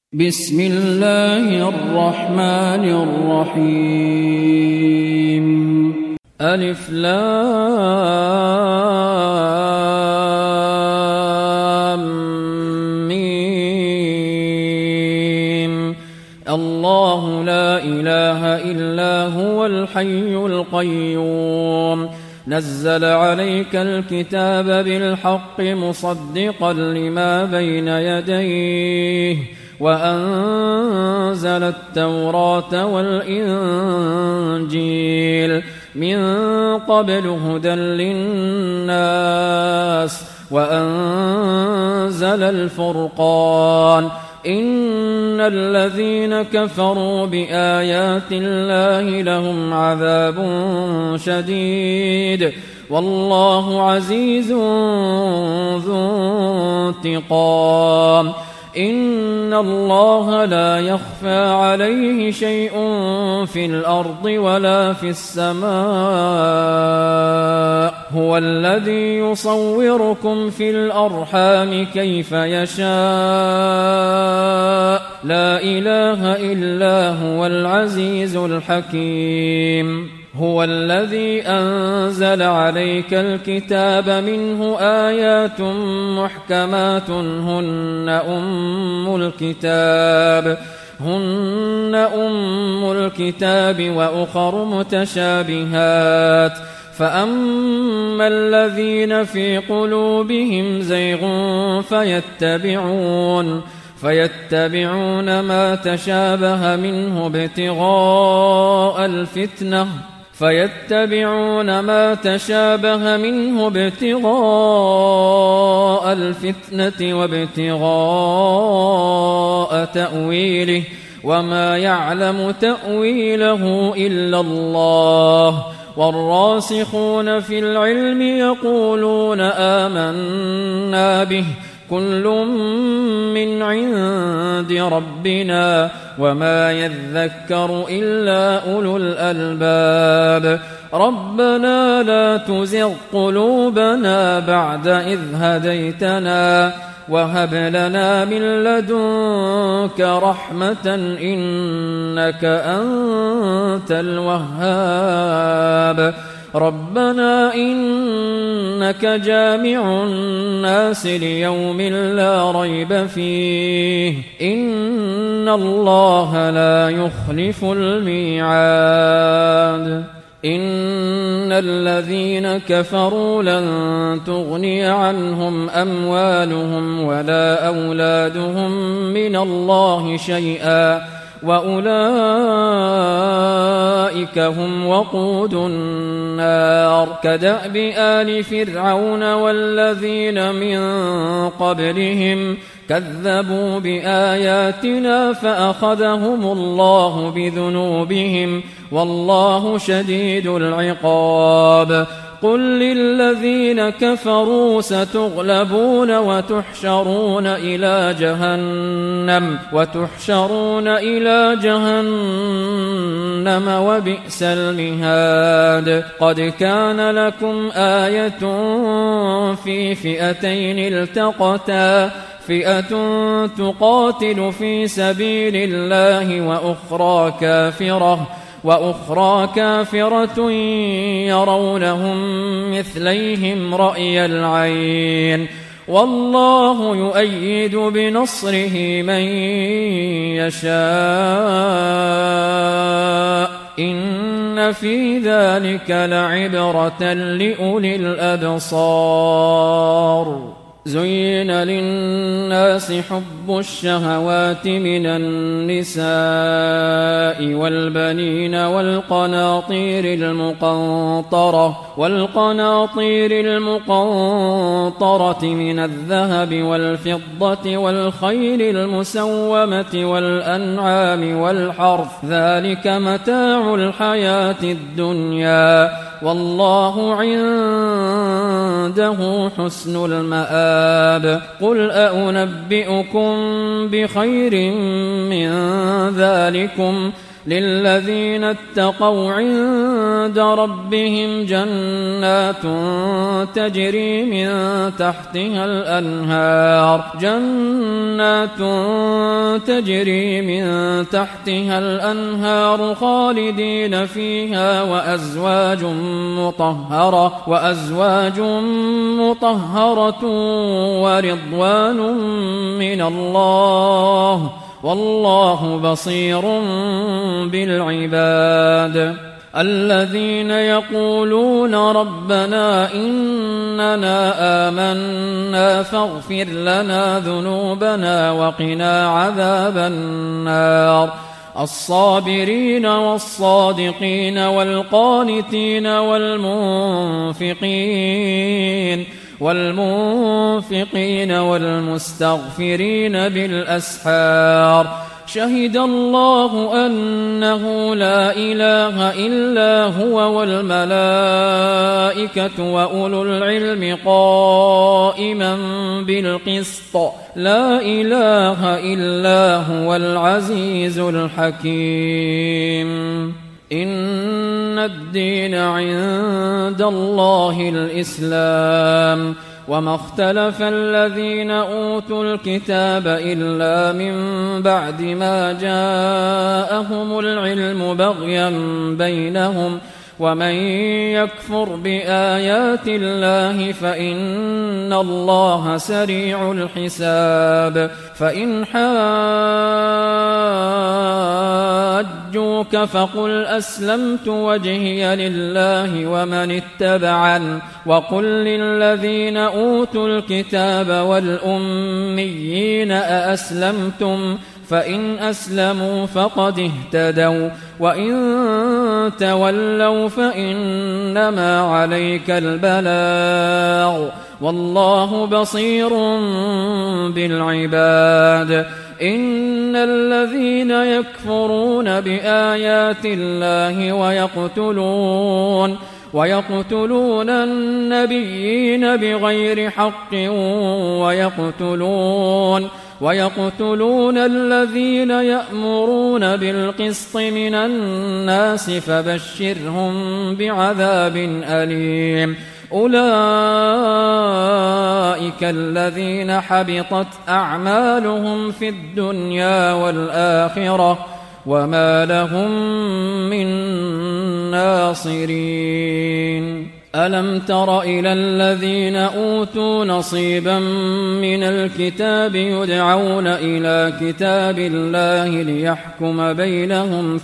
بسم الله الرحمن الرحيم ألف لام ميم الله لا إله إلا هو الحي القيوم نزل عليك الكتاب بالحق مصدقا لما بين يديه وأنزل التوراة والإنجيل من قبل هدى للناس وأنزل الفرقان إن الذين كفروا بآيات الله لهم عذاب شديد والله عزيز ذو انتقام إن الله لا يخفى عليه شيء في الأرض ولا في السماء هو الذي يصوركم في الأرحام كيف يشاء لا إله إلا هو العزيز الحكيم هو الذي أنزل عليك الكتاب منه آيات محكمات هن أم الكتاب وأخر متشابهات فأما الذين في قلوبهم زيغ فيتبعون ما تشابه منه ابتغاء الفتنة وابتغاء تأويله وما يعلم تأويله إلا الله والراسخون في العلم يقولون آمنا به كل من عند ربنا وما يذكر إلا أولو الألباب ربنا لا تزغ قلوبنا بعد إذ هديتنا وهب لنا من لدنك رحمة إنك أنت الوهاب ربنا إنك جامع الناس ليوم لا ريب فيه إن الله لا يخلف الميعاد إن الذين كفروا لن تغني عنهم أموالهم ولا أولادهم من الله شيئا وأولئك هم وقود النار كدأب آل فرعون والذين من قبلهم كذبوا بآياتنا فأخذهم الله بذنوبهم والله شديد العقاب قل للذين كفروا ستغلبون وتحشرون إلى جهنم وبئس المهاد قد كان لكم آية في فئتين التقتا فئة تقاتل في سبيل الله وأخرى كافرة يرونهم مثليهم رأي العين والله يؤيد بنصره من يشاء إن في ذلك لعبرة لأولي الأبصار زين للناس حب الشهوات من النساء والبنين والقناطير المقنطرة من الذهب والفضة والخيل المسومة والأنعام والحرث ذلك متاع الحياة الدنيا والله عنده حسن المآب قل أنبئكم بخير من ذلكم للذين اتقوا عند ربهم جنات تجري من تحتها الأنهار خالدين فيها وأزواج مطهرة ورضوان من الله والله بصير بالعباد الذين يقولون ربنا إننا آمنا فاغفر لنا ذنوبنا وقنا عذاب النار الصابرين والصادقين والقانتين والمنفقين والمستغفرين بالأسحار شهد الله أنه لا إله إلا هو والملائكة وأولو العلم قائما بالقسط لا إله إلا هو العزيز الحكيم إن الدين عند الله الإسلام وما اختلف الذين أوتوا الكتاب إلا من بعد ما جاءهم العلم بغيا بينهم ومن يكفر بآيات الله فإن الله سريع الحساب فإن حاجوك فقل أسلمت وجهي لله ومن اتبعن وقل للذين أوتوا الكتاب والأميين أأسلمتم فإن أسلموا فقد اهتدوا وإن تولوا فإنما عليك البلاغ والله بصير بالعباد إن الذين يكفرون بآيات الله ويقتلون النبيين بغير حق ويقتلون الذين يأمرون بالقسط من الناس فبشرهم بعذاب أليم أولئك الذين حبطت أعمالهم في الدنيا والآخرة وما لهم من ناصرين ألم تر إلى الذين أوتوا نصيبا من الكتاب يدعون إلى كتاب الله ليحكم بينهم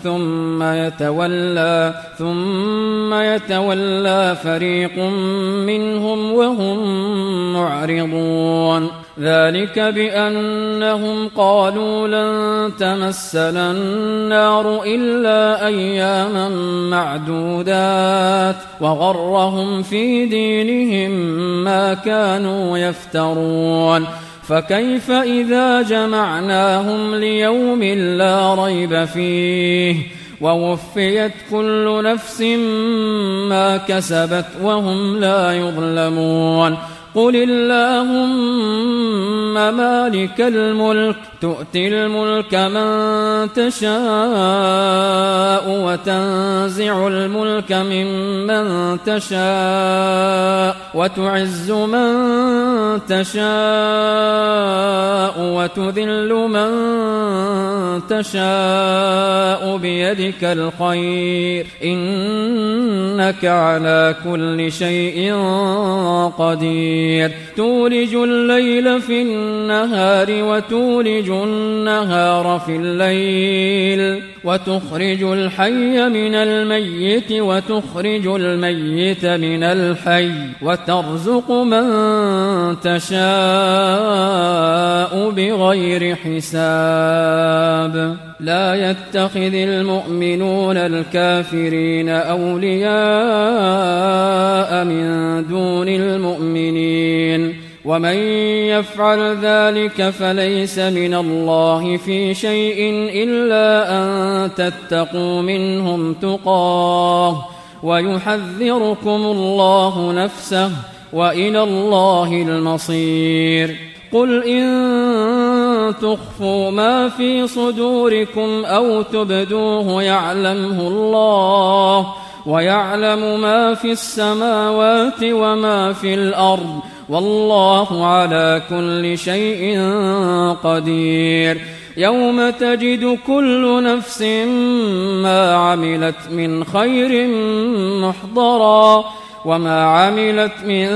ثم يتولى فريق منهم وهم معرضون ذلك بأنهم قالوا لن تمسنا النار إلا أياما معدودات وغرهم في دينهم ما كانوا يفترون فكيف إذا جمعناهم ليوم لا ريب فيه ووفيت كل نفس ما كسبت وهم لا يظلمون قل اللهم مالك الملك تؤتي الملك من تشاء وتنزع الملك ممن تشاء وتعز من تشاء وتذل من تشاء بيدك الخير إنك على كل شيء قدير تولج الليل في النهار وتولج النهار في الليل وتخرج الحي من الميت وتخرج الميت من الحي وترزق من تشاء بغير حساب لا يتخذ المؤمنون الكافرين أولياء من دون المؤمنين ومن يفعل ذلك فليس من الله في شيء إلا أن تتقوا منهم تقاه ويحذركم الله نفسه وإلى الله المصير قل إن تخفوا ما في صدوركم أو تبدوه يعلمه الله، ويعلم ما في السماوات وما في الأرض، والله على كل شيء قدير. يوم تجد كل نفس ما عملت من خير محضرا، وما عملت من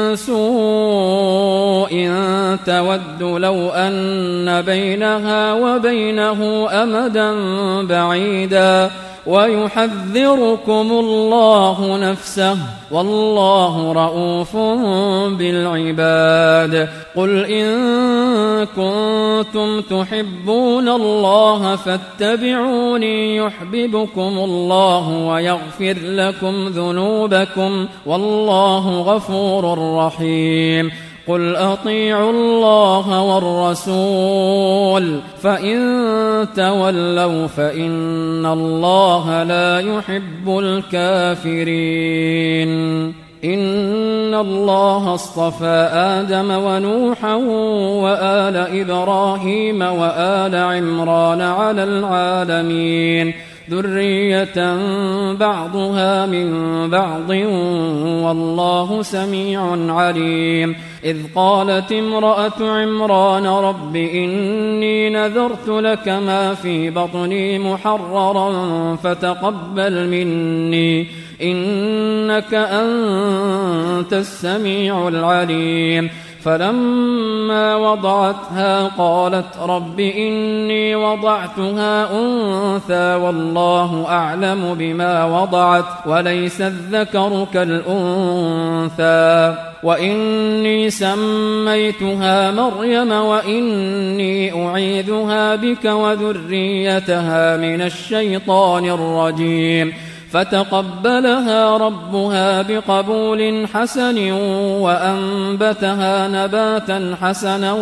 سوء تود لو أن بينها وبينه أمدا بعيدا، ويحذركم الله نفسه، والله رؤوف بالعباد. قل إن كنتم تحبون الله فاتبعوني يحببكم الله ويغفر لكم ذنوبكم، والله غفور رحيم. قل أطيعوا الله والرسول، فإن تولوا فإن الله لا يحب الكافرين. إن الله اصطفى آدم ونوحا وآل إبراهيم وآل عمران على العالمين، ذرية بعضها من بعض، والله سميع عليم. إذ قالت امرأة عمران رب إني نذرت لك ما في بطني محررا فتقبل مني إنك أنت السميع العليم. فلما وضعتها قالت رب إني وضعتها أنثى والله أعلم بما وضعت وليس الذكر كالأنثى، وإني سميتها مريم وإني أعيذها بك وذريتها من الشيطان الرجيم. فتقبلها ربها بقبول حسن وأنبتها نباتا حسنا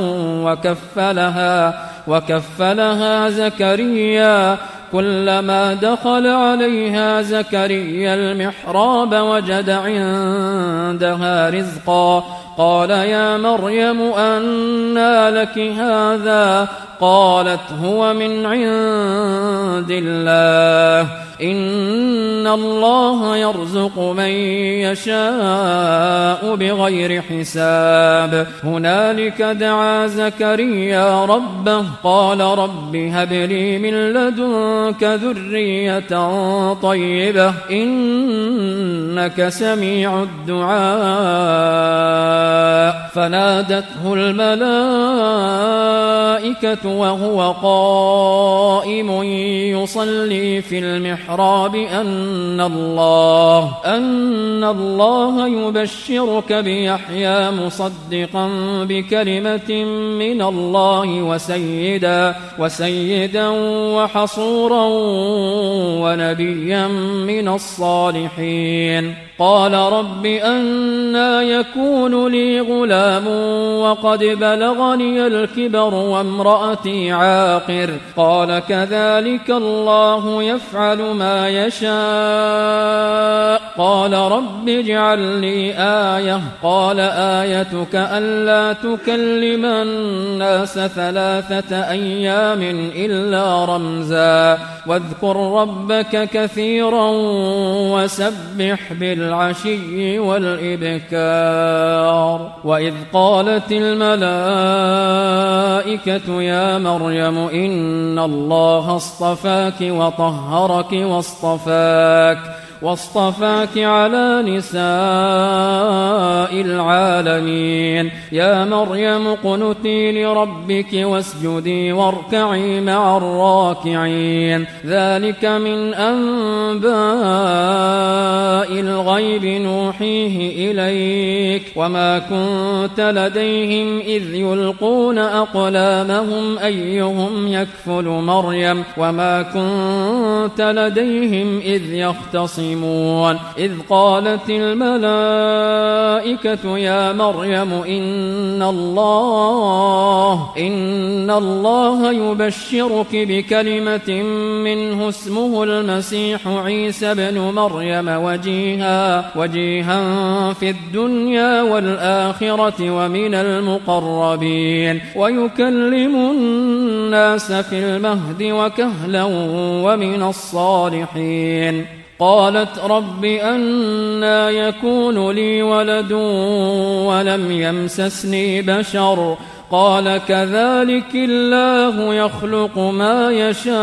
وكفلها زكريا. كلما دخل عليها زكريا المحراب وجد عندها رزقا قال يا مريم أنى لك هذا؟ قالت هو من عند الله، إن الله يرزق من يشاء بغير حساب. هنالك دعا زكريا ربه قال رب هب لي من لدنك ذرية طيبة إنك سميع الدعاء. فنادته الملائكة وهو قائم يصلي في المحراب أن الله يبشرك بيحيى مصدقا بكلمة من الله وسيدا وحصورا ونبيا من الصالحين. قال رب أنى يكون لي غلام وقد بلغني الكبر وامرأتي عاقر؟ قال كذلك الله يفعل ما يشاء. قال رب اجعل لي آية. قال آيتك ألا تكلم الناس 3 أيام إلا رمزا واذكر ربك كثيرا وسبح بالعشي والإبكار. وإذ قالت الملائكة يا مريم إن الله اصطفاك وطهرك واصطفاك على نساء العالمين. يا مريم اقنتي لربك واسجدي واركعي مع الراكعين. ذلك من أنباء الغيب نوحيه إليك وما كنت لديهم إذ يلقون أقلامهم أيهم يكفل مريم وما كنت لديهم إذ يختصمون. مسلمون. إذ قالت الملائكة يا مريم إن الله يبشرك بكلمة منه اسمه المسيح عيسى بن مريم وجيها في الدنيا والآخرة ومن المقربين ويكلم الناس في المهد وكهلا ومن الصالحين. قالت رب أنى يكون لي ولد ولم يمسسني بشر قال كذلك الله يخلق ما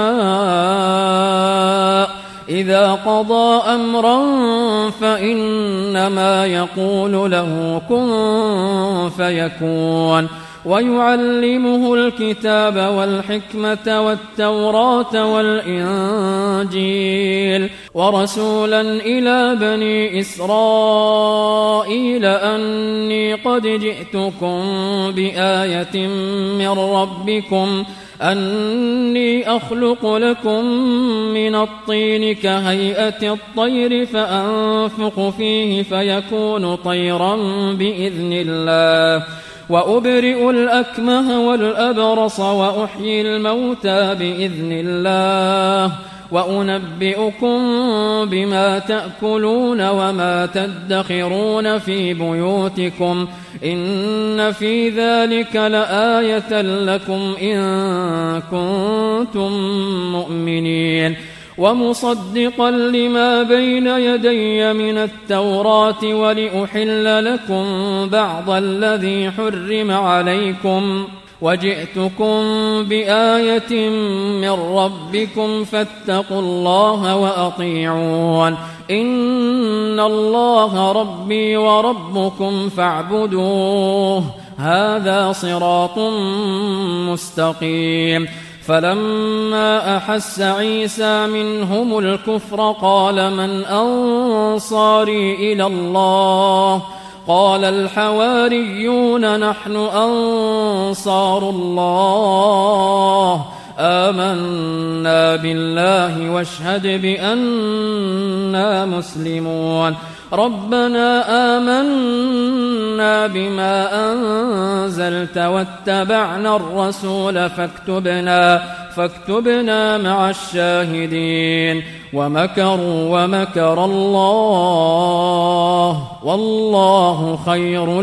يشاء إذا قضى أمرا فإنما يقول له كن فيكون. ويعلمه الكتاب والحكمة والتوراة والإنجيل ورسولا إلى بني إسرائيل أني قد جئتكم بآية من ربكم أني أخلق لكم من الطين كهيئة الطير فأنفخ فيه فيكون طيرا بإذن الله وأبرئ الأكمه والأبرص وأحيي الموتى بإذن الله وأنبئكم بما تأكلون وما تدخرون في بيوتكم إن في ذلك لآية لكم إن كنتم مؤمنين. ومصدقا لما بين يدي من التوراة ولأحل لكم بعض الذي حرم عليكم وجئتكم بآية من ربكم فاتقوا الله وأطيعون إن الله ربي وربكم فاعبدوه هذا صراط مستقيم. فلما أحس عيسى منهم الكفر قال من أنصاري إلى الله قال الحواريون نحن أنصار الله آمنا بالله واشهد بأننا مسلمون. ربنا آمنا بما أنزلت واتبعنا الرسول فاكتبنا مع الشاهدين. ومكروا ومكر الله والله خير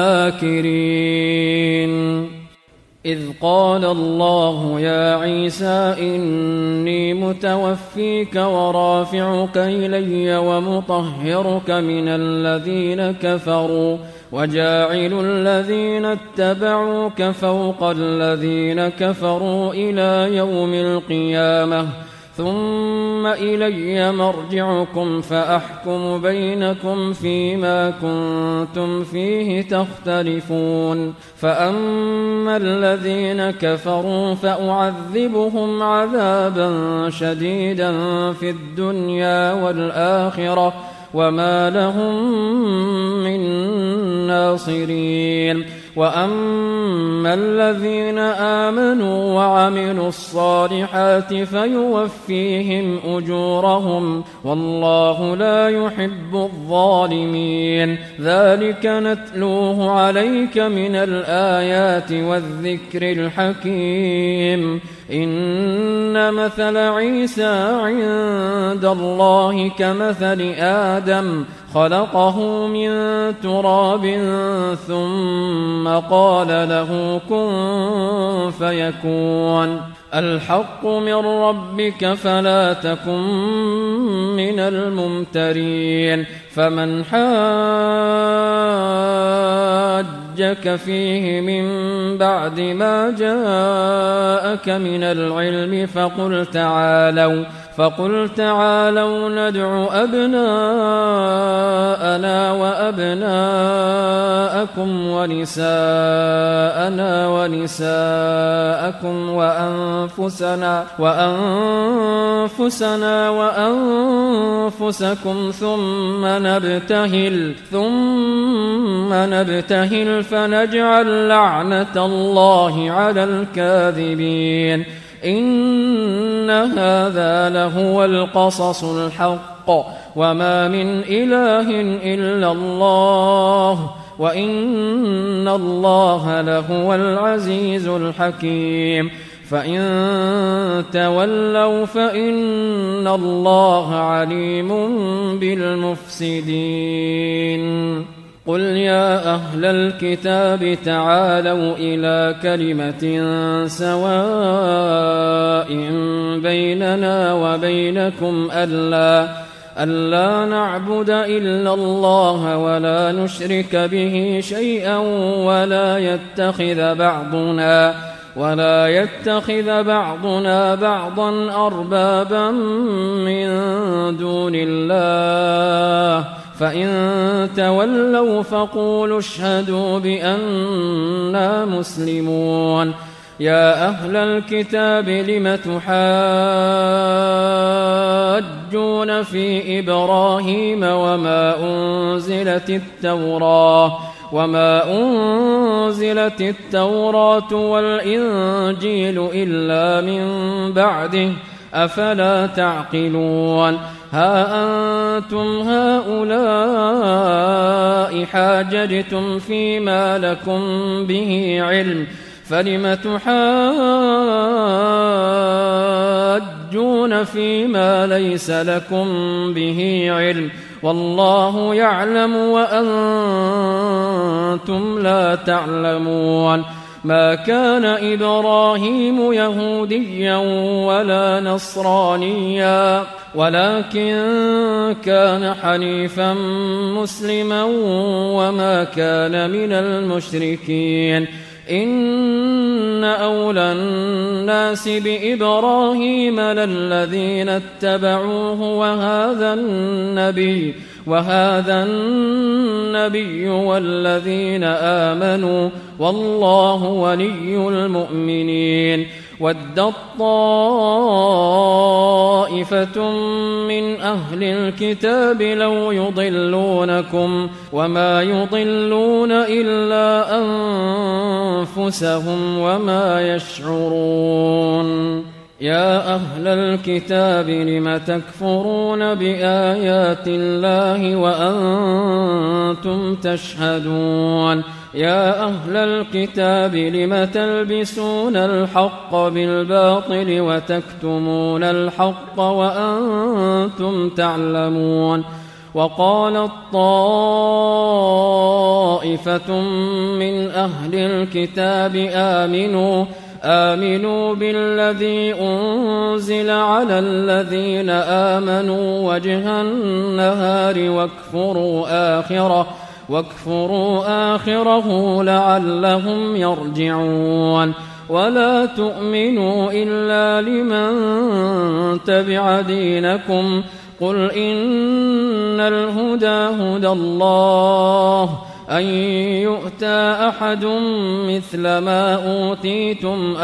الماكرين. إذ قال الله يا عيسى إني متوفيك ورافعك إلي ومطهرك من الذين كفروا وجاعل الذين اتبعوك فوق الذين كفروا إلى يوم القيامة ثم إلي مرجعكم فأحكم بينكم فيما كنتم فيه تختلفون. فأما الذين كفروا فأعذبهم عذابا شديدا في الدنيا والآخرة وما لهم من ناصرين. وأما الذين آمنوا وعملوا الصالحات فيوفيهم أجورهم والله لا يحب الظالمين. ذلك نتلوه عليك من الآيات والذكر الحكيم. إن مثل عيسى عند الله كمثل آدم خلقه من تراب ثم قال له كن فيكون. الحق من ربك فلا تكن من الممترين. فمن حاجك فيه من بعد ما جاءك من العلم فقل تعالوا ندع أبناءنا وأبناءكم ونساءنا ونساءكم وأنفسنا وأنفسكم ثم نبتهل فنجعل لعنة الله على الكاذبين. إن هذا لهو القصص الحق الحق وما من إله إلا الله وإن الله لهو العزيز الحكيم فإن تولوا فإن الله عليم بالمفسدين قل يا أهل الكتاب تعالوا إلى كلمة سواء بيننا وبينكم ألا نعبد إلا الله ولا نشرك به شيئا ولا يتخذ بعضنا بعضا أربابا من دون الله فإن تولوا فقولوا اشهدوا بأننا مسلمون يا أهل الكتاب لم تحاجون في إبراهيم وما أنزلت التوراة والإنجيل إلا من بعده أفلا تعقلون ها أنتم هؤلاء حاججتم فيما لكم به علم فلم تحاجون فيما ليس لكم به علم والله يعلم وأنتم لا تعلمون ما كان إبراهيم يهوديا ولا نصرانيا ولكن كان حنيفا مسلما وما كان من المشركين إن أولى الناس بإبراهيم للذين اتبعوه وهذا النبي والذين آمنوا والله ولي المؤمنين ودت طائفة من أهل الكتاب لو يضلونكم وما يضلون إلا أنفسهم وما يشعرون يا أهل الكتاب لم تكفرون بآيات الله وأنتم تشهدون يا أهل الكتاب لم تلبسون الحق بالباطل وتكتمون الحق وأنتم تعلمون وقالت طائفة من أهل الكتاب آمنوا بالذي أنزل على الذين آمنوا وجه النهار واكفروا آخره لعلهم يرجعون ولا تؤمنوا إلا لمن تبع دينكم قل إن الهدى هدى الله أن يؤتى أحد مثل ما أوتيتم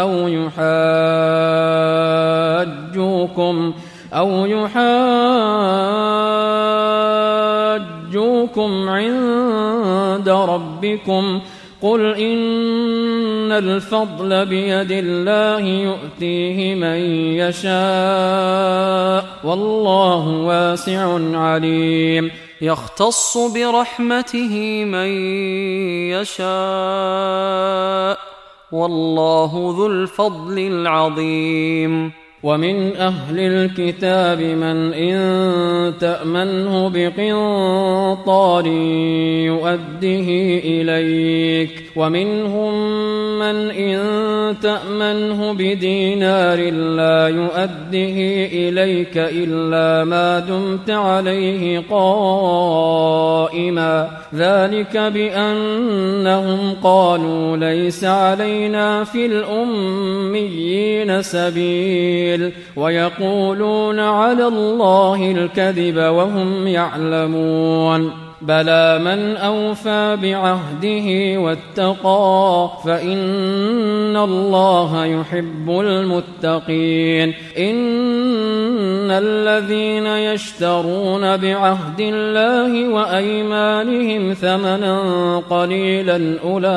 أو يحاجوكم عند ربكم قل إن الفضل بيد الله يؤتيه من يشاء والله واسع عليم يختص برحمته من يشاء والله ذو الفضل العظيم ومن أهل الكتاب من إن تأمنه بقنطار يؤده إليك ومنهم من إن تأمنه بدينار لا يؤده إليك إلا ما دمت عليه قائما ذلك بأنهم قالوا ليس علينا في الأميين سبيل ويقولون على الله الكذب وهم يعلمون بلى من أوفى بعهده واتقى فإن الله يحب المتقين. إن الذين يشترون بعهد الله وأيمانهم ثمنا قليلا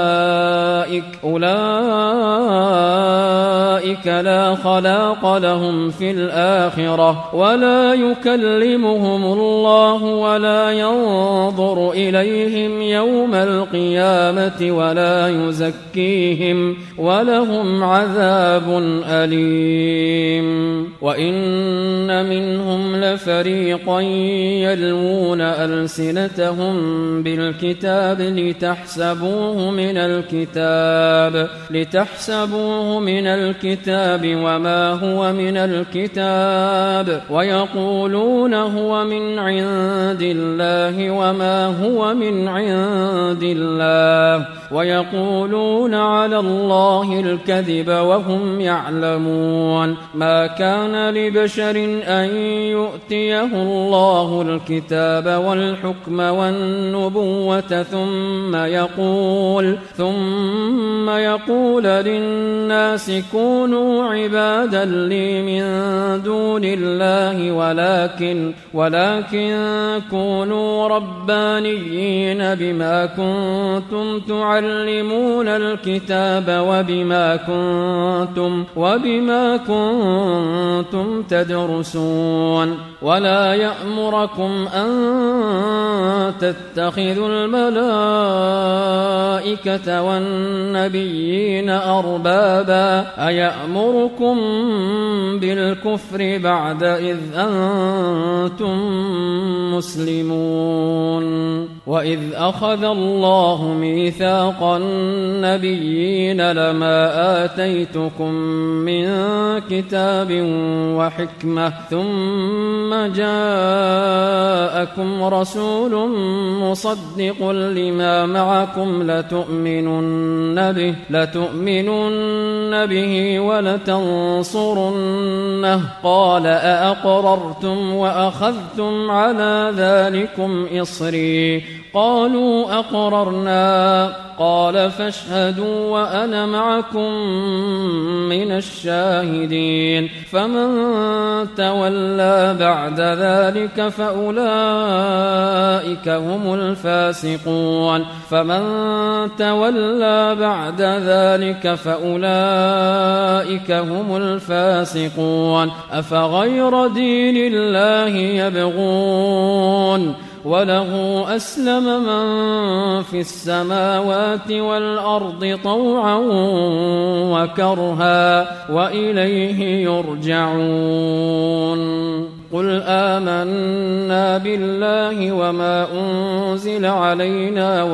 أولئك لا خلاق لهم في الآخرة ولا يكلمهم الله ولا ينظر إليهم يوم القيامة ولا يزكيهم ولهم عذاب أليم. وإن منهم لفريقا يلوون ألسنتهم بالكتاب لتحسبوه من الكتاب وما هو من الكتاب ويقولون هو من عند الله وما هو من عند الله ويقولون على الله الكذب وهم يعلمون. ما كان لبشر أن يؤتيه الله الكتاب والحكم والنبوة ثم يقول للناس كونوا عبادا لي من دون الله ولكن كونوا ربانيين بما كنتم تعلمون الكتاب وبما كنتم تدرسون. ولا يأمركم أن تتخذوا الملائكة والنبيين أربابا أيأمركم بالكفر بعد إذ أنتم مسلمون. وإذ أخذ الله ميثاق النبيين لما آتيتكم من كتاب وحكمة ثم جاءكم رسول مصدق لما معكم لتؤمنن به ولتنصرنه قال أأقررتم وأخذتم على ذلكم إصري قالوا أقررنا قال فاشهدوا وأنا معكم من الشاهدين. فمن تولى بعد ذلك فأولئك هم الفاسقون. أفغير دين الله يبغون وله أسلم من في السماوات والأرض طوعا وكرها وإليه يرجعون. قل آمنا بالله وما أنزل علينا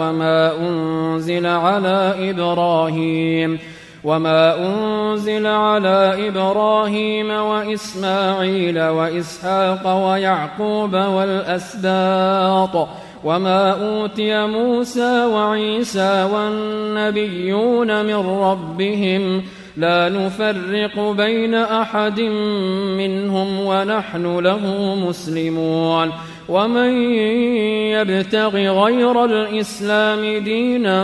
وما أنزل على إبراهيم وإسماعيل وإسحاق ويعقوب والأسباط وما أوتي موسى وعيسى والنبيون من ربهم لا نفرق بين أحد منهم ونحن له مسلمون. ومن يبتغ غير الإسلام دينا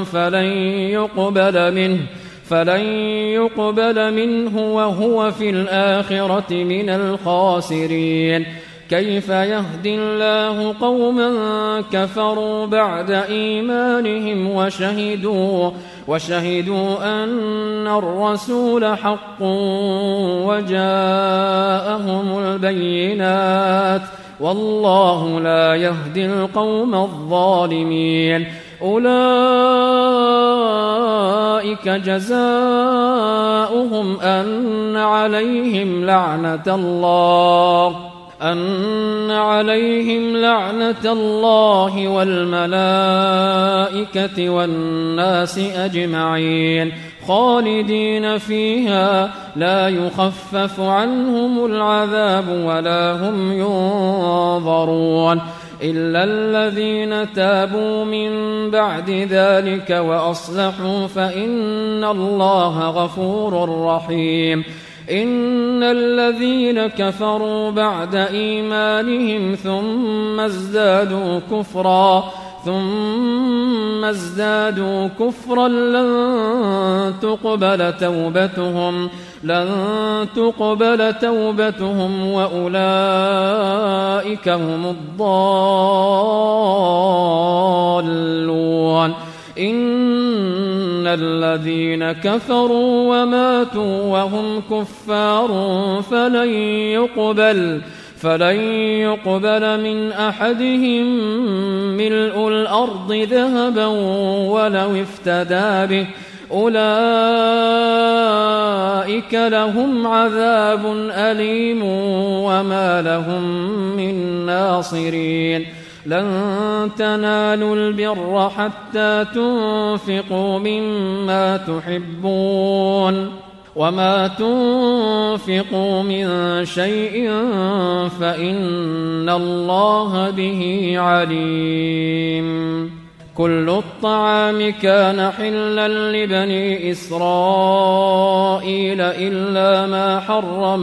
فلن يقبل منه وهو في الآخرة من الخاسرين. كيف يهدي الله قوما كفروا بعد إيمانهم وشهدوا أن الرسول حق وجاءهم البينات والله لا يهدي القوم الظالمين. أولئك جزاؤهم أن عليهم لعنة الله والملائكة والناس أجمعين خالدين فيها لا يخفف عنهم العذاب ولا هم ينظرون إلا الذين تابوا من بعد ذلك وأصلحوا فإن الله غفور رحيم. إن الذين كفروا بعد إيمانهم ثم ازدادوا كفرا لن تقبل توبتهم وأولئك هم الضالون. إن الذين كفروا وماتوا وهم كفار فلن يقبل من أحدهم ملء الأرض ذهبا ولو افتدى به، أولئك لهم عذاب أليم وما لهم من ناصرين. لن تنالوا البر حتى تنفقوا مما تحبون، وما تنفقوا من شيء فإن الله به عليم. كل الطعام كان حلا لبني إسرائيل إلا ما حرم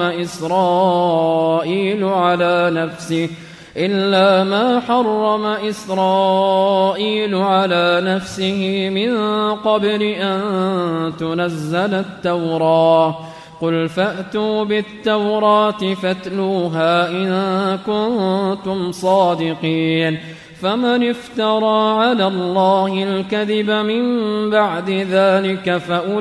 إسرائيل على نفسه من قبل أن تنزل التوراة. قل فأتوا بالتوراة فاتلوها إن كنتم صادقين. فمن افترى على الله الكذب من بعد ذلك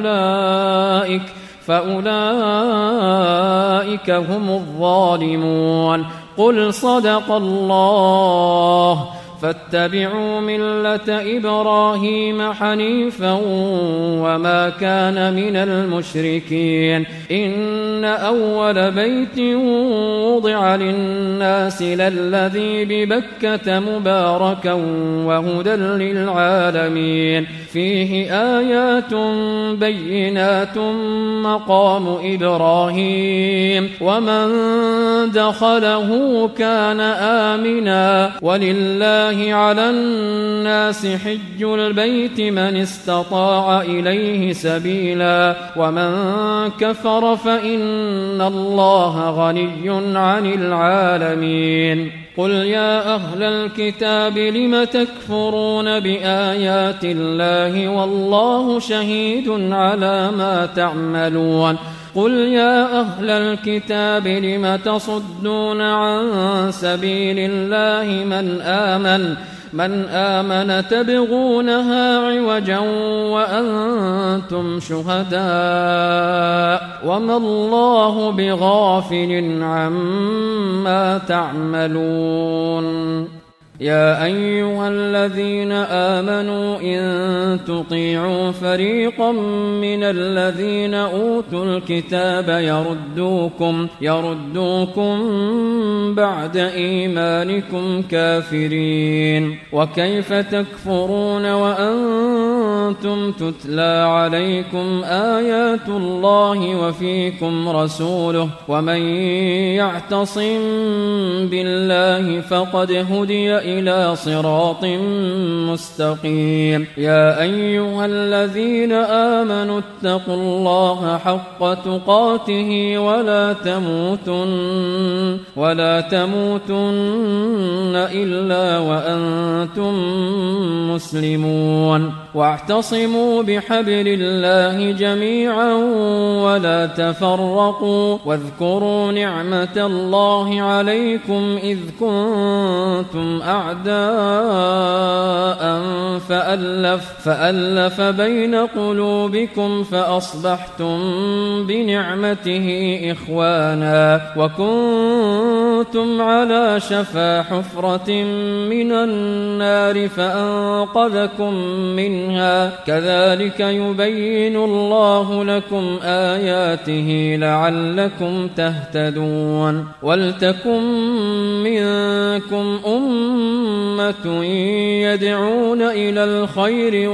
فأولئك هم الظالمون. قل صدق الله، فاتبعوا ملة إبراهيم حنيفا وما كان من المشركين. إن أول بيت وضع للناس للذي ببكة مباركا وهدى للعالمين، فيه آيات بينات مقام إبراهيم ومن دخله كان آمنا. ولله على الناس حج البيت من استطاع إليه سبيلا، ومن كفر فإن الله غني عن العالمين. قل يا أهل الكتاب لم تكفرون بآيات الله والله شهيد على ما تعملون. قل يا أهل الكتاب لم تصدون عن سبيل الله من آمن تبغونها عوجا وأنتم شهداء وما الله بغافل عما تعملون. يا أيها الذين آمنوا إن تطيعوا فريقا من الذين أوتوا الكتاب يردوكم بعد إيمانكم كافرين. وكيف تكفرون وأنتم تتلى عليكم آيات الله وفيكم رسوله ومن يعتصم بالله فقد هدي إلى صراط مستقيم. يا أيها الذين آمنوا اتقوا الله حق تقاته ولا تموتن إلا وأنتم مسلمون. واعتصموا بحبل الله جميعا ولا تفرقوا. واذكروا نعمة الله عليكم إذ كنتم أعداء فألف بين قلوبكم فأصبحتم بنعمته إخوانا وكنتم على شفا حفرة من النار فأنقذكم منها. كذلك يبين الله لكم آياته لعلكم تهتدون. ولتكن منكم أمة يدعون إلى الخير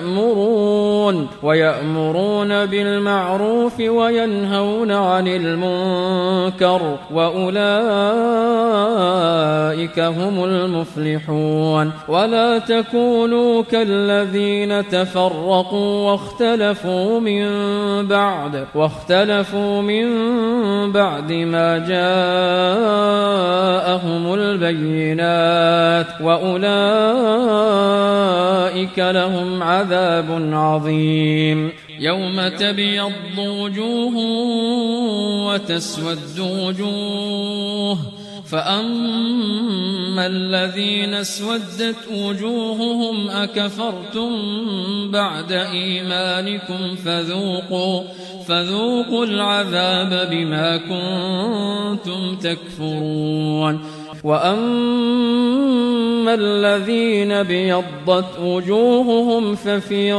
ويأمرون بالمعروف وينهون عن المنكر وأولئك فأولئك هم المفلحون. ولا تكونوا كالذين تفرقوا واختلفوا من بعد ما جاءهم البينات وأولئك لهم عذاب عظيم. يوم تبيض وجوه وتسود وجوه، فأما الذين اسودت وجوههم أكفرتم بعد إيمانكم فذوقوا العذاب بما كنتم تكفرون. وأما الذين بيضت وجوههم ففي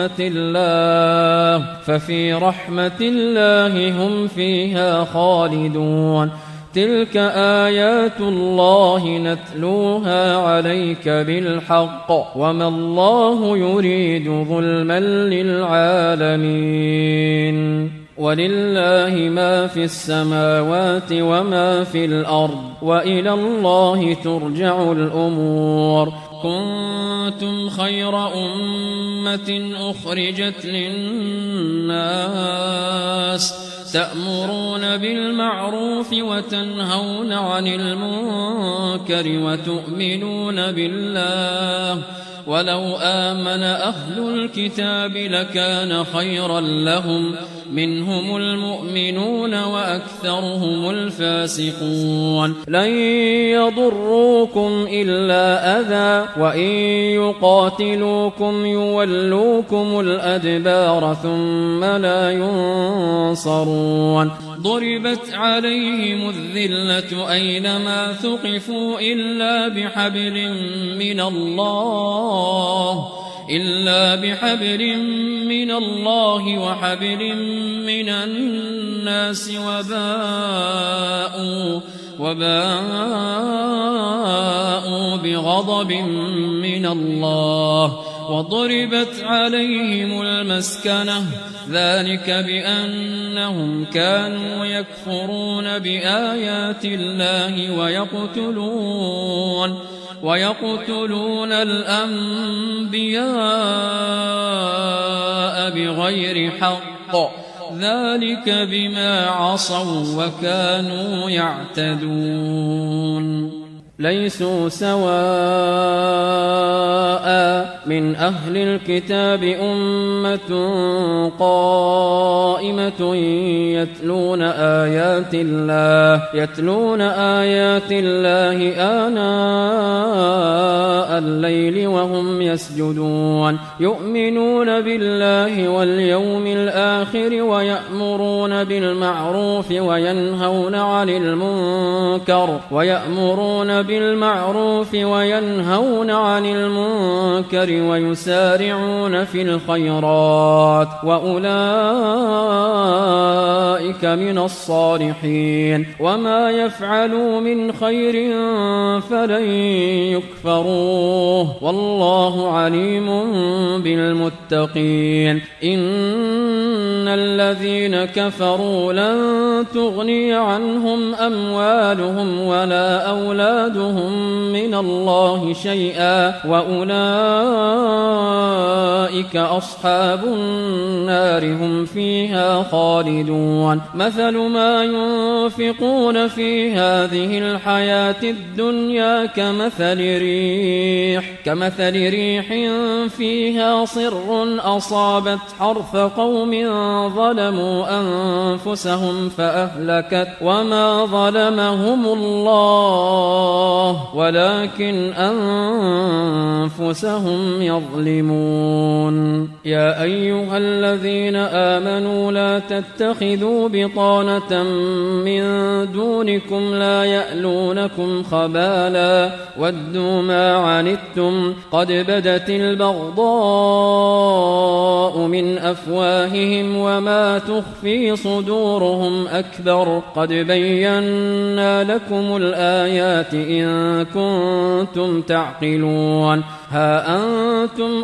رحمة الله هم فيها خالدون. تلك آيات الله نتلوها عليك بالحق، وما الله يريد ظلما للعالمين. ولله ما في السماوات وما في الأرض، وإلى الله ترجع الأمور. كنتم خير أمة أخرجت للناس تأمرون بالمعروف وتنهون عن المنكر وتؤمنون بالله. ولو آمن أهل الكتاب لكان خيرا لهم، منهم المؤمنون وأكثرهم الفاسقون. لن يضروكم إلا أذى، وإن يقاتلوكم يولوكم الأدبار ثم لا ينصرون. ضربت عليهم الذلة أينما ثقفوا إلا بحبل من الله وحبل من الناس وباءوا بغضب من الله. وضربت عليهم المسكنة، ذلك بأنهم كانوا يكفرون بآيات الله ويقتلون الأنبياء بغير حق، ذلك بما عصوا وكانوا يعتدون. ليسوا سواء من أهل الكتاب أمة قائمة يتلون آيات الله آناء الليل وهم يسجدون، يؤمنون بالله واليوم الآخر ويأمرون بالمعروف وينهون عن المنكر ويسارعون في الخيرات، وأولئك من الصالحين. وما يفعلوا من خير فلن يكفروه، والله عليم بالمتقين. إن الذين كفروا لن تغني عنهم أموالهم ولا أولادهم من الله شيئا، وأولئك أصحاب النار هم فيها خالدون. مثل ما ينفقون في هذه الحياة الدنيا كمثل ريح فيها صر أصابت حرث قوم ظلموا أنفسهم فأهلكت، وما ظلمهم الله ولكن أنفسهم يظلمون. يا أيها الذين آمنوا لا تتخذوا بطانة من دونكم لا يألونكم خبالا ودوا ما عنتم قد بدت البغضاء من أفواههم وما تخفي صدورهم أكبر قد بينا لكم الآيات إن كنتم تعقلون. ها أنتم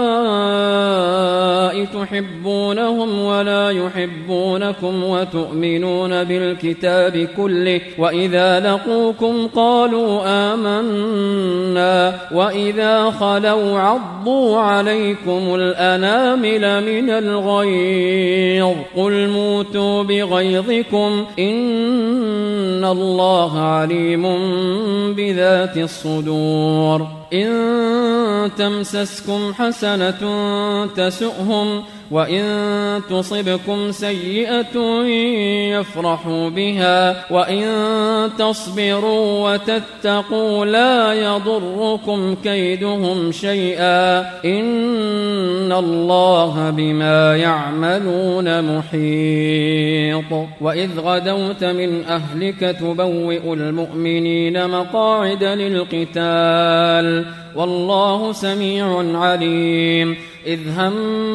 أولئك تحبونهم ولا يحبونكم وتؤمنون بالكتاب كله وإذا لقوكم قالوا آمنا وإذا خلوا عضوا عليكم الأنامل من الغيظ قل موتوا بغيظكم إن الله عليم بذات الصدور إن تمسسكم حسنة تسؤهم وإن تصبكم سيئة يفرحوا بها وإن تصبروا وتتقوا لا يضركم كيدهم شيئا إن الله بما يعملون محيط وإذ غدوت من أهلك تبوئ المؤمنين مقاعد للقتال والله سميع عليم إذ هم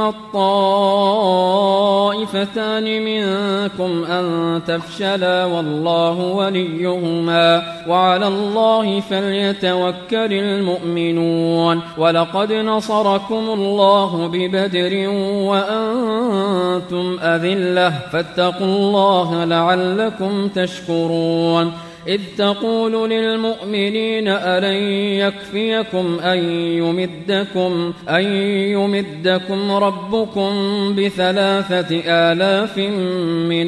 الطائفتان منكم أن تفشلا والله وليهما وعلى الله فليتوكل المؤمنون ولقد نصركم الله ببدر وأنتم أذلة فاتقوا الله لعلكم تشكرون إذ تقول للمؤمنين ألن يكفيكم أن يمدكم ربكم ب3,000 من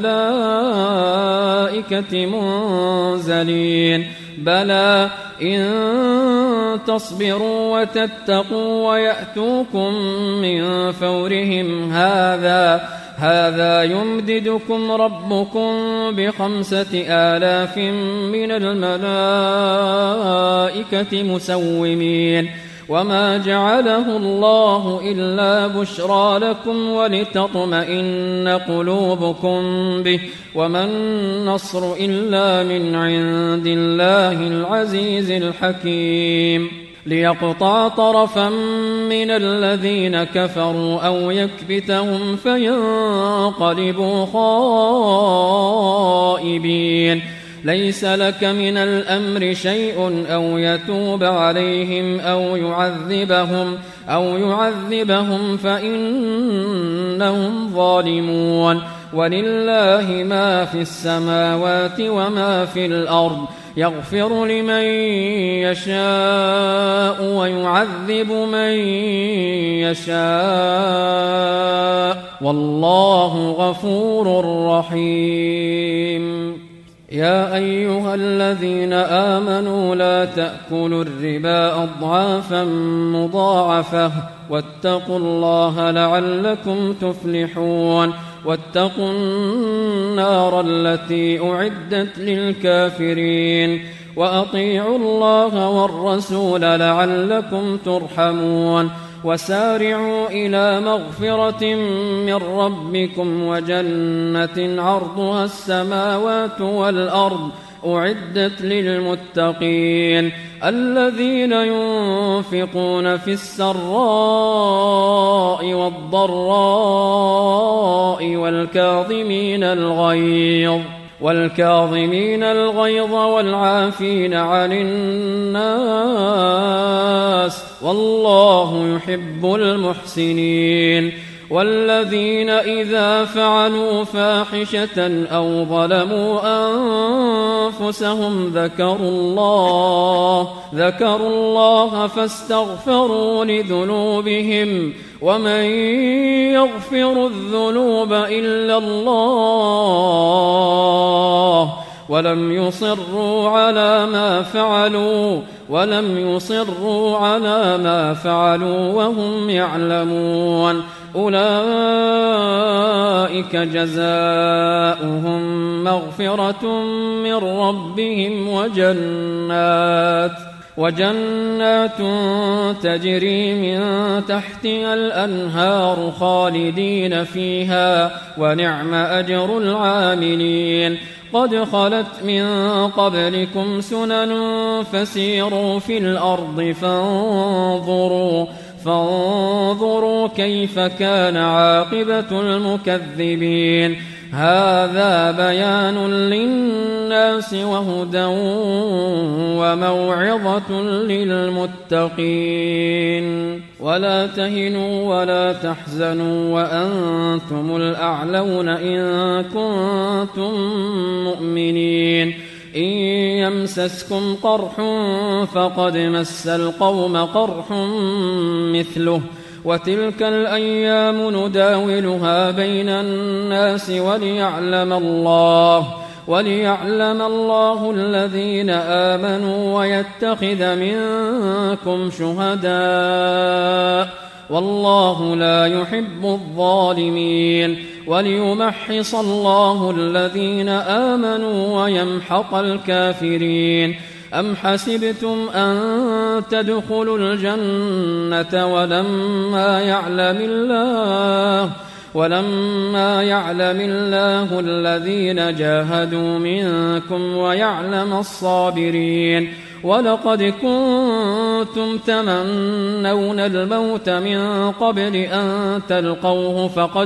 الملائكة منزلين بلى إن تصبروا وتتقوا ويأتوكم من فورهم هذا يمددكم ربكم ب5,000 من الملائكة مسومين وما جعله الله إلا بشرى لكم ولتطمئن قلوبكم به وما النصر إلا من عند الله العزيز الحكيم ليقطع طرفا من الذين كفروا أو يكبتهم فينقلبوا خائبين ليس لك من الأمر شيء أو يتوب عليهم أو يعذبهم فإنهم ظالمون ولله ما في السماوات وما في الأرض يغفر لمن يشاء ويعذب من يشاء والله غفور رحيم يا أيها الذين آمنوا لا تأكلوا الربا أضعافا مضاعفة واتقوا الله لعلكم تفلحون واتقوا النار التي أعدت للكافرين وأطيعوا الله والرسول لعلكم ترحمون وسارعوا إلى مغفرة من ربكم وجنة عرضها السماوات والأرض أعدت للمتقين الذين ينفقون في السراء والضراء والكاظمين الغيظ والعافين عن الناس والله يحب المحسنين والذين إذا فعلوا فاحشة أو ظلموا أنفسهم ذكروا الله فاستغفروا لذنوبهم ومن يغفر الذنوب إلا الله ولم يصروا على ما فعلوا وهم يعلمون أولئك جزاؤهم مغفرة من ربهم وجنات تجري من تحتها الأنهار خالدين فيها ونعم أجر العاملين قد خلت من قبلكم سنن فسيروا في الأرض فانظروا كيف كان عاقبة المكذبين هذا بيان للناس للناس وهدى وموعظة للمتقين. ولا تهنوا ولا تحزنوا وأنتم الأعلون إن كنتم مؤمنين. إن يمسسكم قرح فقد مس القوم قرح مثله وتلك الأيام نداولها بين الناس وليعلم الله الذين آمنوا ويتخذ منكم شهداء والله لا يحب الظالمين وليمحص الله الذين آمنوا ويمحق الكافرين. أم حسبتم أن تدخلوا الجنة ولما يعلم الله الذين جاهدوا منكم ويعلم الصابرين. ولقد كنتم تمنون الموت من قبل أن تلقوه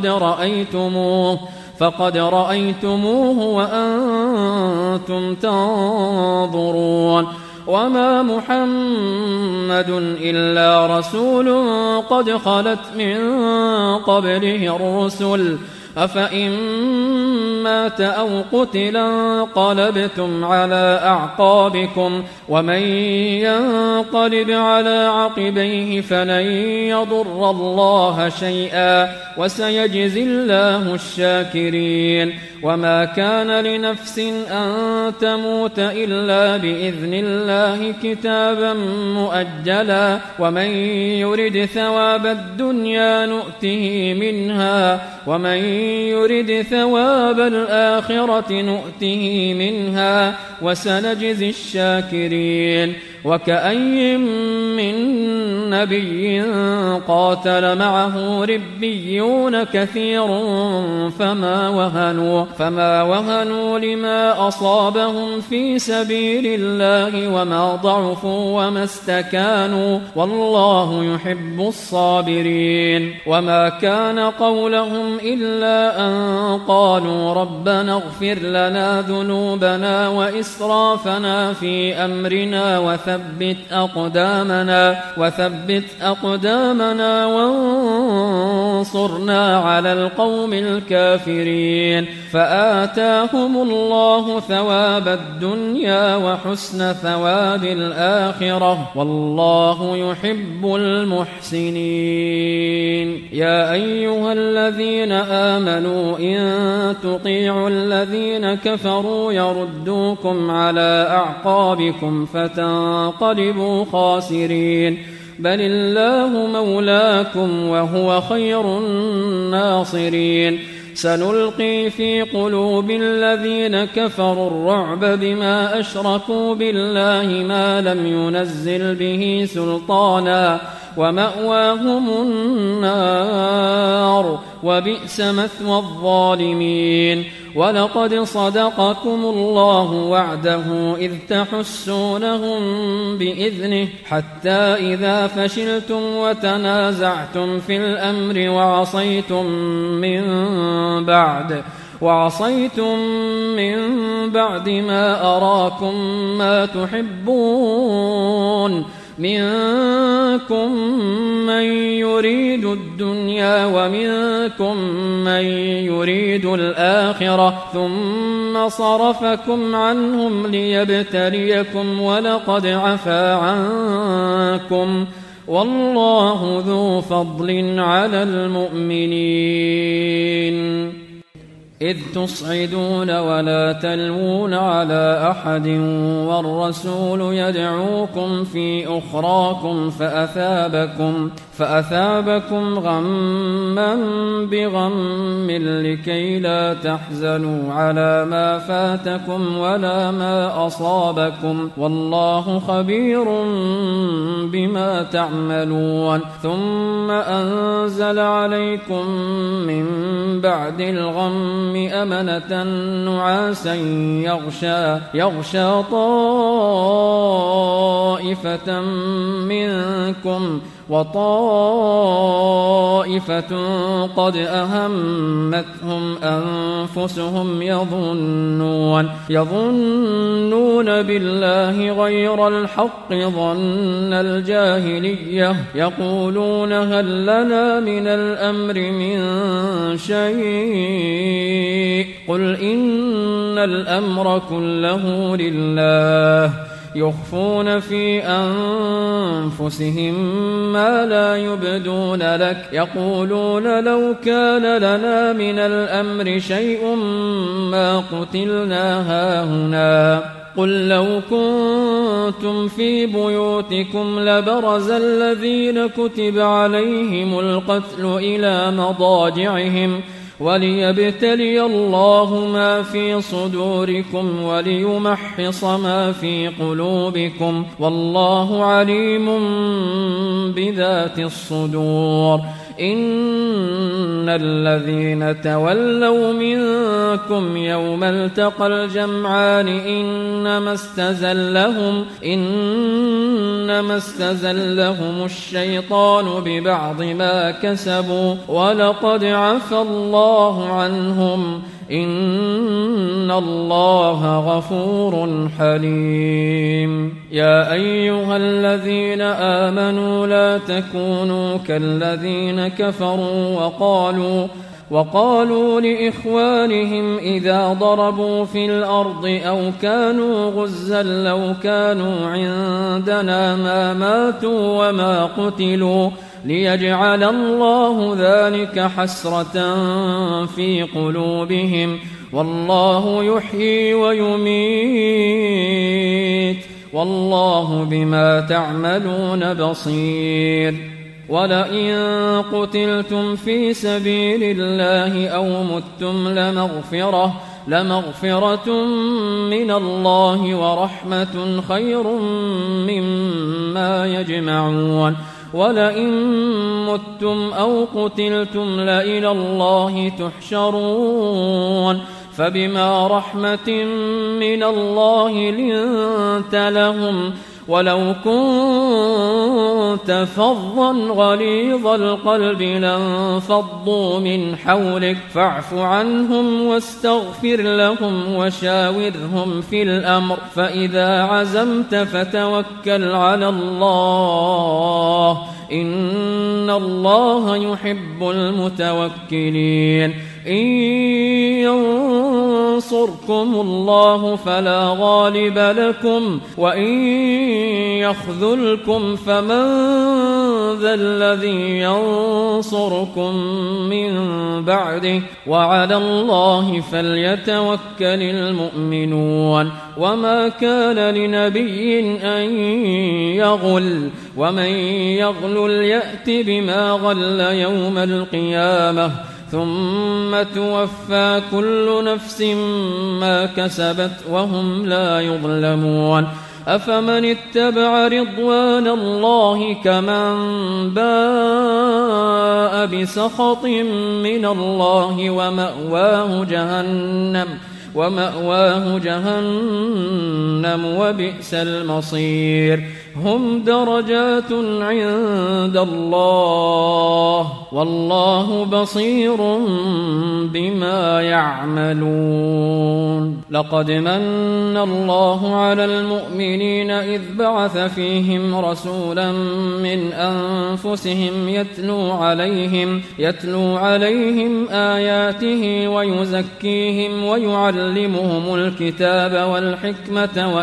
فقد رأيتموه وأنتم تنظرون. وما محمد إلا رسول قد خلت من قبله الرسل أفإن مات أو قتل انقلبتم على أعقابكم ومن ينقلب على عقبيه فلن يضر الله شيئا وسيجزي الله الشاكرين. وما كان لنفس أن تموت إلا بإذن الله كتابا مؤجلا ومن يرد ثواب الدنيا نؤته منها ومن يرد ثواب الآخرة نؤته منها وسنجزي الشاكرين. وكأي من نبي قاتل معه ربيون كثير فما وهنوا لما أصابهم في سبيل الله وما ضعفوا وما استكانوا والله يحب الصابرين. وما كان قولهم إلا أن قالوا ربنا اغفر لنا ذنوبنا وإسرافنا في أمرنا وثبت أقدامنا وانصرنا على القوم الكافرين. فآتاهم الله ثواب الدنيا وحسن ثواب الآخرة والله يحب المحسنين. يا أيها الذين آمنوا إن تطيعوا الذين كفروا يردوكم على أعقابكم فتنقلبوا خاسرين بل الله مولاكم وهو خير الناصرين. سنلقي في قلوب الذين كفروا الرعب بما أشركوا بالله ما لم ينزل به سلطانا ومأواهم النار وبئس مثوى الظالمين. ولقد صدقكم الله وعده إذ تحسونهم بإذنه حتى إذا فشلتم وتنازعتم في الأمر وعصيتم من بعد ما أراكم ما تحبون منكم من يريد الدنيا ومنكم من يريد الآخرة ثم صرفكم عنهم ليبتليكم ولقد عفا عنكم والله ذو فضل على المؤمنين. إذ تصعدون ولا تلوون على أحد والرسول يدعوكم في أخراكم فأثابكم غما بغم لكي لا تحزنوا على ما فاتكم ولا ما أصابكم والله خبير بما تعملون. ثم أنزل عليكم من بعد الغم أمنة نعاسا يغشى طائفة منكم وطائفة قد أهمتهم أنفسهم يظنون بالله غير الحق ظن الجاهلية يقولون هل لنا من الأمر من شيء قل إن الأمر كله لله يخفون في أنفسهم ما لا يبدون لك يقولون لو كان لنا من الأمر شيء ما قتلنا هاهنا قل لو كنتم في بيوتكم لبرز الذين كتب عليهم القتل إلى مضاجعهم وليبتلي الله ما في صدوركم وليمحص ما في قلوبكم والله عليم بذات الصدور إن الذين تولوا منكم يوم التقى الجمعان إنما استزلهم الشيطان ببعض ما كسبوا ولقد عفى الله عنهم إن الله غفور حليم يا أيها الذين آمنوا لا تكونوا كالذين كفروا وقالوا لإخوانهم إذا ضربوا في الأرض أو كانوا غزا لو كانوا عندنا ما ماتوا وما قتلوا ليجعل الله ذلك حسرة في قلوبهم والله يحيي ويميت والله بما تعملون بصير ولئن قتلتم في سبيل الله أو متم لمغفرة من الله ورحمة خير مما يجمعون ولئن متم أو قتلتم لإلى الله تحشرون فبما رحمة من الله لنت لهم ولو كنت فظا غليظ القلب لانفضوا من حولك فاعف عنهم واستغفر لهم وشاورهم في الأمر فإذا عزمت فتوكل على الله إن الله يحب المتوكلين إن ينصركم الله فلا غالب لكم وإن يخذلكم فمن ذا الذي ينصركم من بعده وعلى الله فليتوكل المؤمنون وما كان لنبي أن يغل ومن يغل يأت بما غل يوم القيامة ثم توفى كل نفس ما كسبت وهم لا يظلمون أفمن اتبع رضوان الله كمن باء بسخط من الله ومأواه جهنم وبئس المصير هم درجات عند الله والله بصير بما يعملون لقد من الله على المؤمنين إذ بعث فيهم رسولا من أنفسهم يتلو عليهم آياته ويزكيهم ويعلمهم الكتاب والحكمة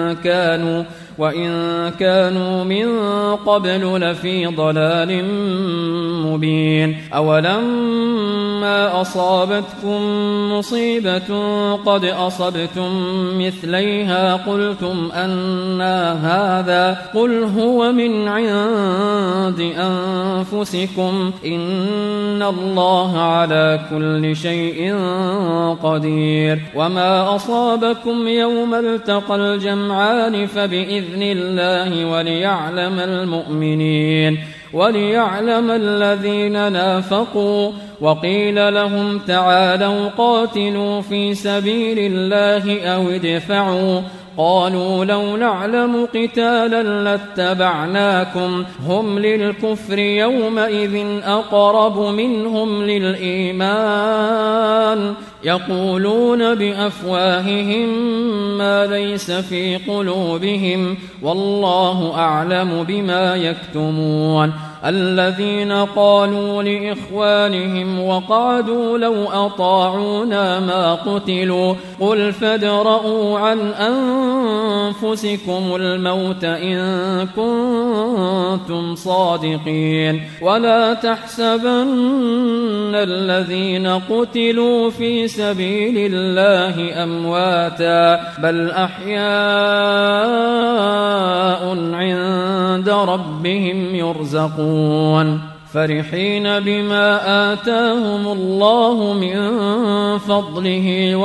وإن كانوا من قبل لفي ضلال مبين أولما أصابتكم مصيبة قد أصبتم مثليها قلتم أنى هذا قل هو من عند أنفسكم إن الله على كل شيء قدير وما أصابكم يوم التقى الجمعان فبإذن الله وليعلم الذين نافقوا وقيل لهم تعالوا قاتلوا في سبيل الله أو ادفعوا قالوا لو نعلم قتالا لاتبعناكم هم للكفر يومئذ أقرب منهم للإيمان يقولون بأفواههم ما ليس في قلوبهم والله أعلم بما يكتمون الذين قالوا لإخوانهم وقعدوا لو أطاعونا ما قتلوا قل فادرءوا عن أنفسكم الموت إن كنتم صادقين ولا تحسبن الذين قتلوا في سبيل الله أمواتا بل أحياء عند ربهم يرزقون فرحين بما آتاهم الله من فضله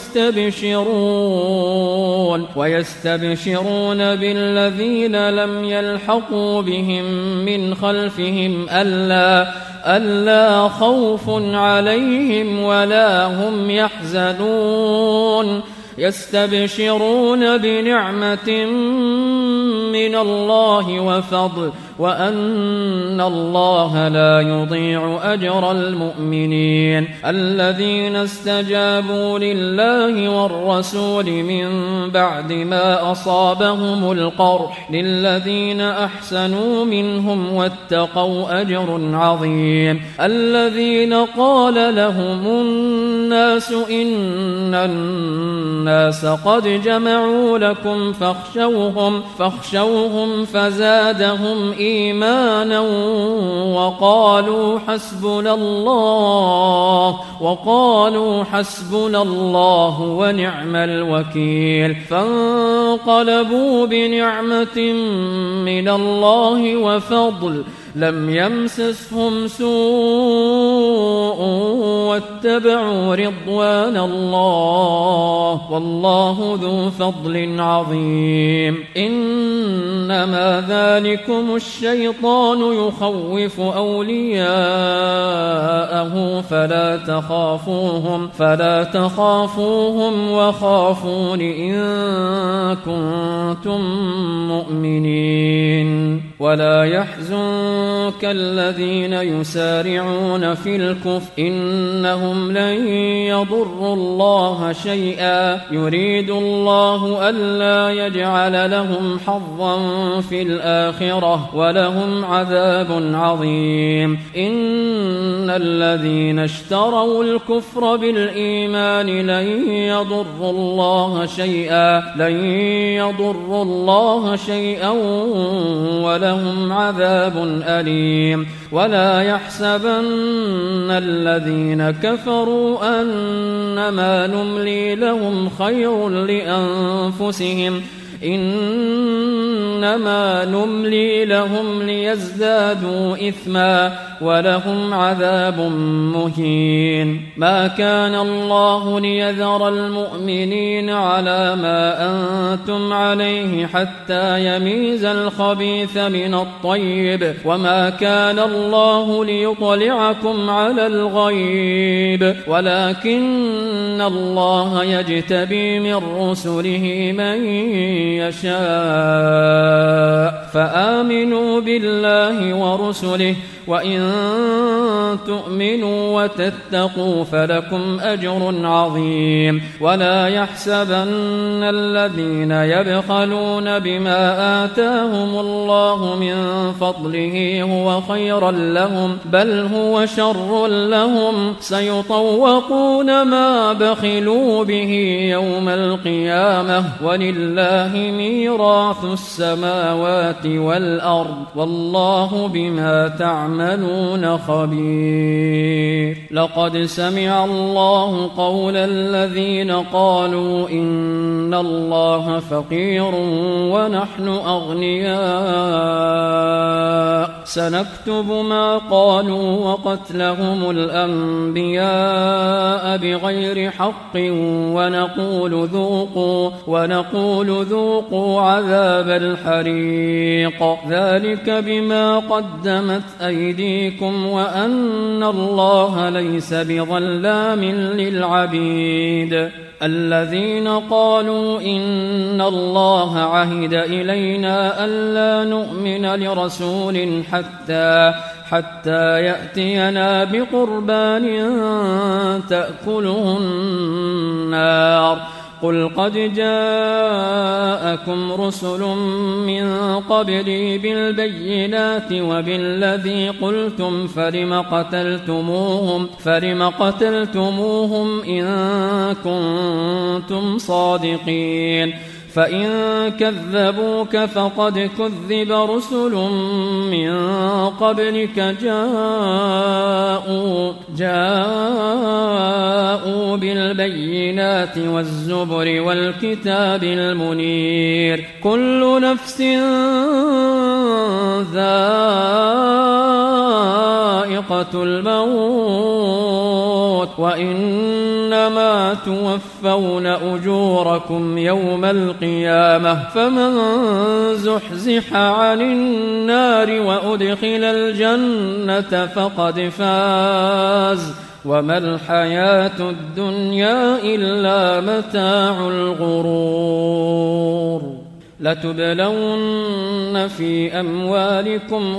ويستبشرون بالذين لم يلحقوا بهم من خلفهم ألا خوف عليهم ولا هم يحزنون يستبشرون بنعمة من الله وفضل وأن الله لا يضيع أجر المؤمنين الذين استجابوا لله والرسول من بعد ما أصابهم القرح للذين أحسنوا منهم واتقوا أجر عظيم الذين قال لهم الناس إن الناس قد جمعوا لكم فاخشوهم فزادهم إيمانا وقالوا حسبنا الله ونعم الوكيل فانقلبوا بنعمة من الله وفضل لم يمسسهم سوء واتبعوا رضوان الله والله ذو فضل عظيم إنما ذلكم الشيطان يخوف أولياءه فلا تخافوهم وخافون إن كنتم مؤمنين ولا يحزنك الذين يسارعون في الكفر إنهم لن يضروا الله شيئا يريد الله ألا يجعل لهم حظا في الآخرة ولهم عذاب عظيم إن الذين اشتروا الكفر بالإيمان لن يضروا الله شيئا ولهم عذاب أليم ولا يحسبن الذين كفروا أنما نملي لهم خير لأنفسهم إنما نملي لهم ليزدادوا إثما ولهم عذاب مهين ما كان الله ليذر المؤمنين على ما أنتم عليه حتى يميز الخبيث من الطيب وما كان الله ليطلعكم على الغيب ولكن الله يجتبي من رسله من يشاء فآمنوا بالله ورسله وإن تؤمنوا وتتقوا فلكم أجر عظيم ولا يحسبن الذين يبخلون بما آتاهم الله من فضله هو خيرا لهم بل هو شر لهم سيطوقون ما بخلوا به يوم القيامة ولله ميراث السماوات والأرض والله بما تعملون خبير لقد سمع الله قول الذين قالوا إن الله فقير ونحن أغنياء سنكتب ما قالوا وقتلهم الأنبياء بغير حق ونقول ذوقوا عذاب الحريق ذلك بما قدمت أيديكم وأن الله ليس بظلام للعبيد الذين قالوا إن الله عهد إلينا ألا نؤمن لرسول حتى يأتينا بقربان تأكله النار قل قد جاءكم رسل من قبلي بالبينات وبالذي قلتم فلم قتلتموهم إن كنتم صادقين فإن كذبوك فقد كذب رسل من قبلك جاءوا بالبينات والزبر والكتاب المنير كل نفس ذائقة الموت وإنما توفون أجوركم يوم القيامة فمن زحزح عن النار وأدخل الجنة فقد فاز وما الحياة الدنيا إلا متاع الغرور لتبلون في أموالكم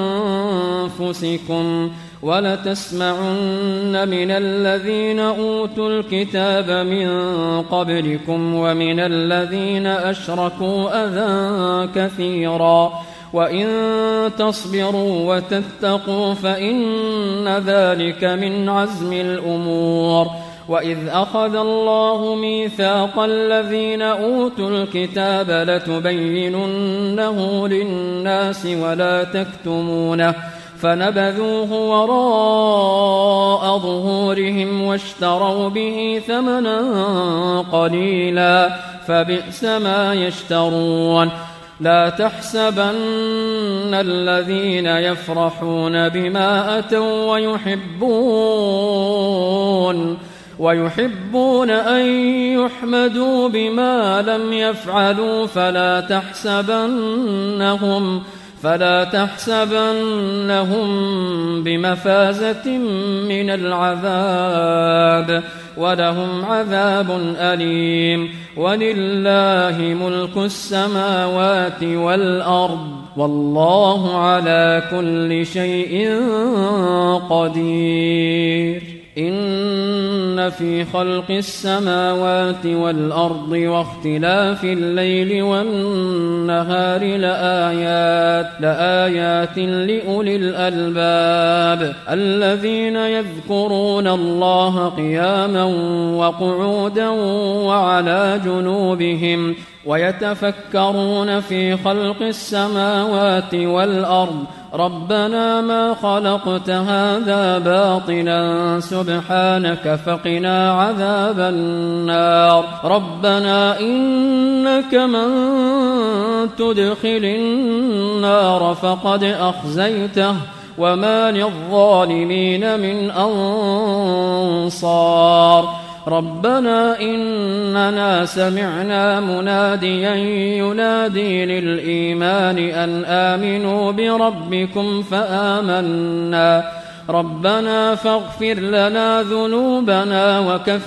وأنفسكم ولتسمعن من الذين أوتوا الكتاب من قبلكم ومن الذين أشركوا أذى كثيرا وإن تصبروا وتتقوا فإن ذلك من عزم الأمور وإذ أخذ الله ميثاق الذين أوتوا الكتاب لتبيننه للناس ولا تكتمونه فنبذوه وراء ظهورهم واشتروا به ثمنا قليلا فبئس ما يشترون لا تحسبن الذين يفرحون بما أتوا ويحبون أن يحمدوا بما لم يفعلوا فلا تحسبنهم بمفازة من العذاب ولهم عذاب أليم ولله ملك السماوات والأرض والله على كل شيء قدير إن في خلق السماوات والأرض واختلاف الليل والنهار لآيات لأولي الألباب الذين يذكرون الله قياما وقعودا وعلى جنوبهم ويتفكرون في خلق السماوات والأرض ربنا ما خلقت هذا باطلا سبحانك فقنا عذاب النار ربنا إنك من تدخل النار فقد أخزيته وما للظالمين من أنصار ربنا إننا سمعنا مناديا ينادي للإيمان أن آمنوا بربكم فآمنا ربنا فاغفر لنا ذنوبنا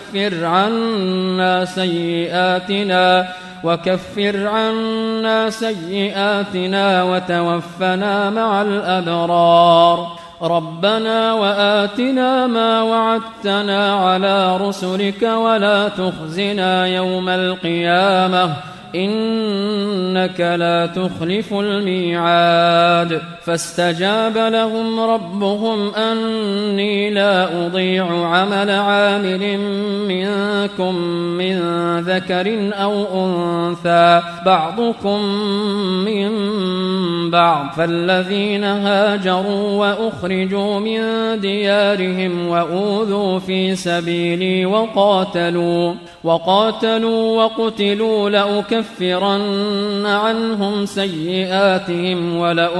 وكفر عنا سيئاتنا وتوفنا مع الأبرار ربنا وآتنا ما وعدتنا على رسلك ولا تخزنا يوم القيامة إنك لا تخلف الميعاد فاستجاب لهم ربهم أني لا أضيع عمل عامل منكم من ذكر أو أنثى بعضكم من بعض فالذين هاجروا وأخرجوا من ديارهم وأوذوا في سبيلي وقاتلوا وقتلوا لأكفرن عنهم سيئاتهم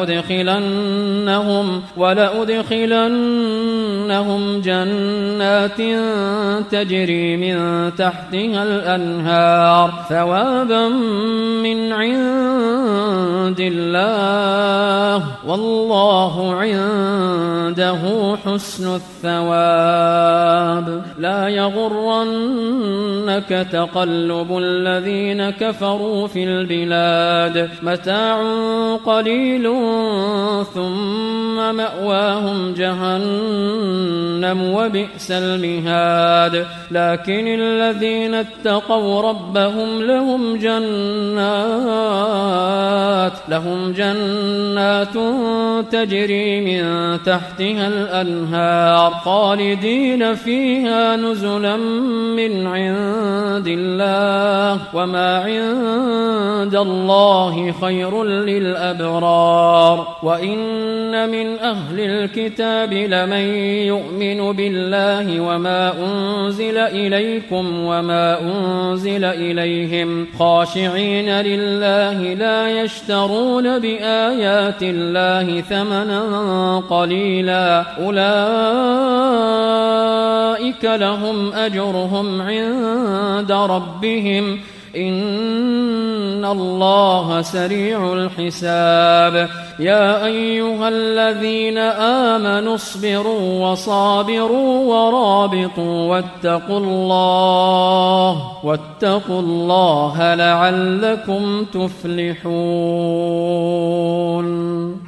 ولأدخلنهم جنات تجري من تحتها الأنهار ثوابا من عند الله والله عنده حسن الثواب. لا يغرنك تقلب الذين كفروا في البلاد، متاع قليل ثم مأواهم جهنم وبئس المهاد. لكن الذين اتقوا ربهم لهم جنات تجري من تحتها الأنهار خالدين فيها نزلا من عند الله، وما عند الله خير للأبرار. وإن من أهل الكتاب لمن يؤمن بالله وما أنزل إليكم وما أنزل إليهم خاشعين لله لا يشترون بآيات الله ثمنا قليلا، أولئك لهم أجرهم عند ربهم إن الله سريع الحساب. يا أيها الذين آمنوا اصبروا وصابروا ورابطوا واتقوا الله لعلكم تفلحون.